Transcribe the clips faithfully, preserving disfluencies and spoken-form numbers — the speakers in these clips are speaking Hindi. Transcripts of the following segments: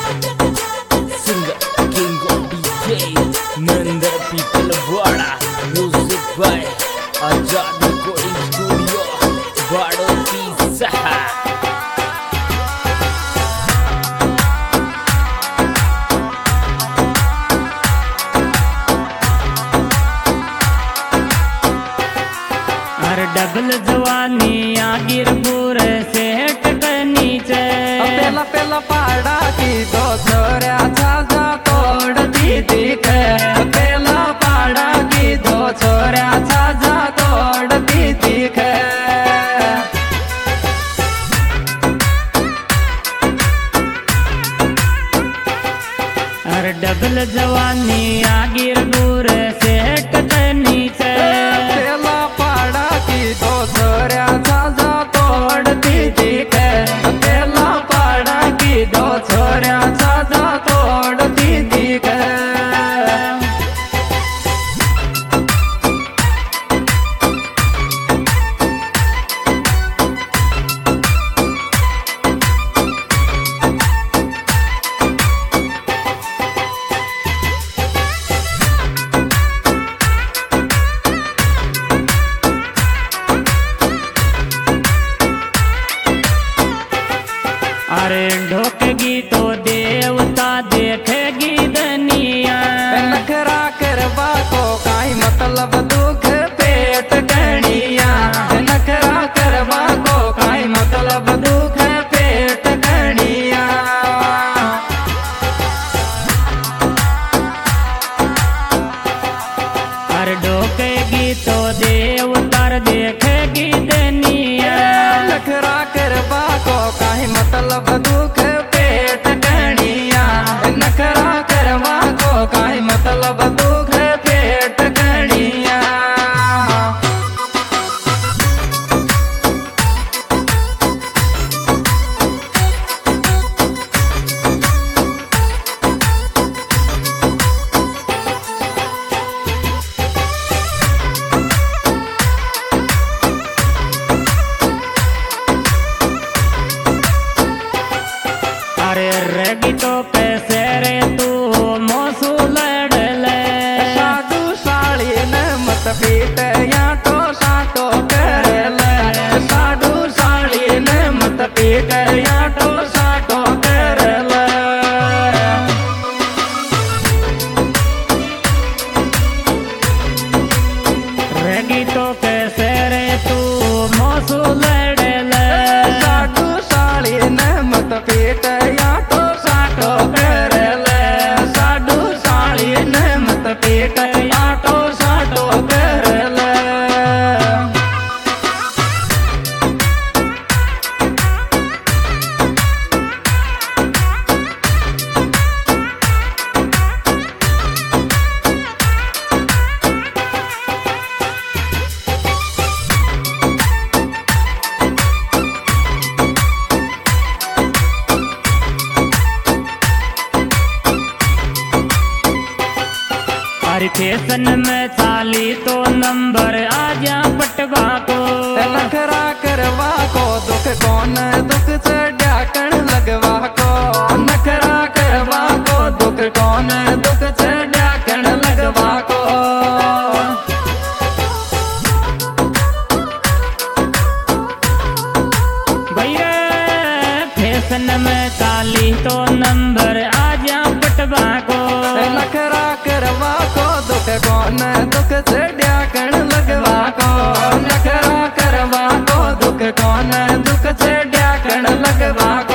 Singer King of D J Nanda People Wada. Music by Ajad Recording Studio Badoti Saha. Double जवानी आगिर पूरे से हट नीचे पेला पेला पाड़ा की दो छोरा छाजा तोड़ दी दिख पेला पाड़ा की दो छोरा छाजा तोड़ दी दिख अरे डबल जवानी आगिर पूरे से हट नीचे पेला पाड़ा की दो छोरा छाजा तोड़ दी दिख पेला पाड़ा की दो छोरा छाजा तोड़ दी दिख अरे ढोकेगी तो देवता देखेगी दुनिया नखरा करवा को काई मतलब दुख पेट गणिया नखरा करवा को काई मतलब दुख पेट गणिया अरे ढोकेगी तो देवता देखेगी दुनिया नखरा करवा को काई मतलब दुख पेट गणिया नखरा करवा को काई मतलब दुख पेट गणिया अरे रेगी तो कैसे रे तू मोसू लड़ ले साधु साड़ी न मत पीट या तो साटो कर ले साधु साड़ी न मत पीट या तो साटो कर ले रेगी तो कैसे रे तू मोसू लड़ ले साधु साड़ी न मत पीट या तो साटो कर ले साधु साड़ी न मत पीट या तो साटो कर ले अरे फैशन में चाली तो नंबर आजा पटवा को नखरा करवा को दुख कौन दुख चढ़ा कण लगवा को नखरा करवा को दुख कौन दुख चढ़ा कण लगवा को भैया फैशन में चाली तो नंबर आजा पटवा को नखरा करवा को दुख कौन दुख चढ़ा कण लगवा को नखरा करवा को दुख कौन दुख चढ़ा कण लगवा को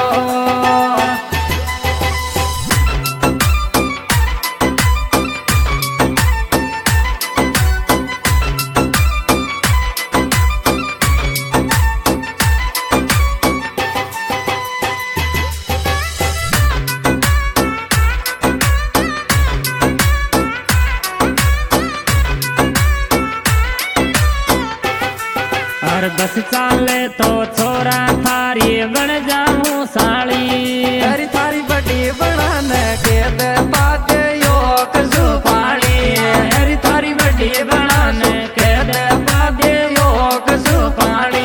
और बस चाले तो छोरा थारी बन जाऊं साली हरी थारी बड़ी बनान के दे पाते योग सुपाड़ी हरी थारी बड़ी बनान के दे पाते योग सुपाड़ी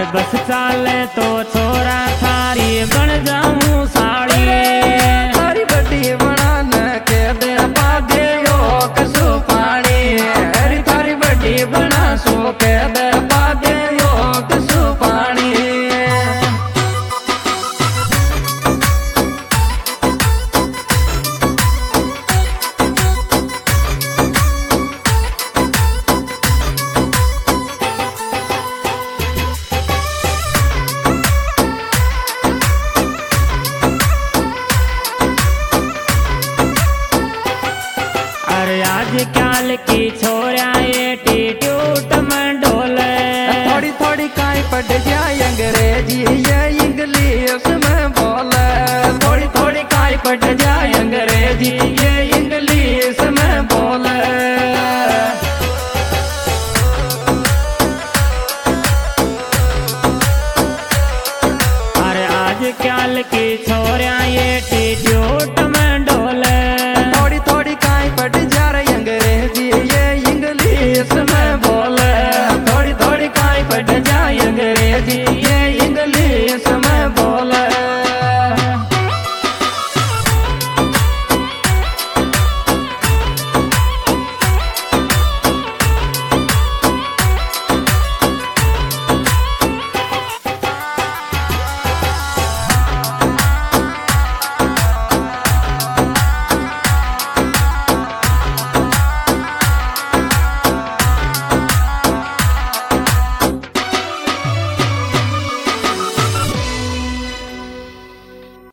बस चाले तो छोरा थारी बन जाऊं साड़ी थारी बड़ी बना न के दे पादे यो कसु पानी अरे थारी बड़ी बना सो के दे पादे यो कसु पानी आज काल की छोरा एटीट्यूड में डोले थोड़ी थोड़ी काई पड़ जाए अंग्रेजी ये इंग्लिश में बोले थोड़ी थोड़ी काई पड़ जाए अंग्रेजी ये इंग्लिश में बोले अरे आज काल की छोरा एटीट्यूड में डोले थोड़ी थोड़ी काई पड़ जा रही अंग्रेजी ये इंग्लिश